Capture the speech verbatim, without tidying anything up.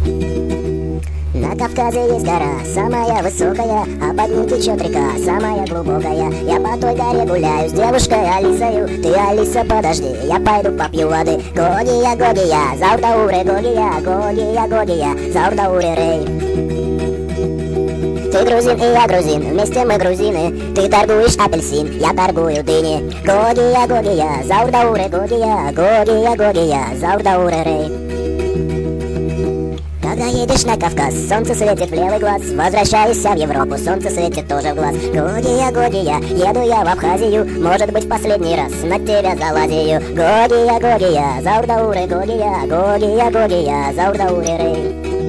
На Кавказе есть гора, самая высокая, а под ней течет река, самая глубокая. Я по той горе гуляю с девушкой Алисою. Ты, Алиса, подожди, я пойду попью воды. Гогия, Гогия, заурдауре, Гогия, Гогия, Гогия, заурдауре, рей. Ты грузин и я грузин, вместе мы грузины. Ты торгуешь апельсин, я торгую дыни. Гогия, Гогия, заурдауре, Гогия, Гогия, Гогия, заурдауре, рей. Когда едешь на Кавказ, солнце светит в левый глаз. Возвращаешься в Европу, солнце светит тоже в глаз. Гогия, Гогия, еду я в Абхазию. Может быть, в последний раз на тебя залазию. Гогия, Гогия, заурдауре, Гогия, Гогия, Гогия, заурдауре, рей.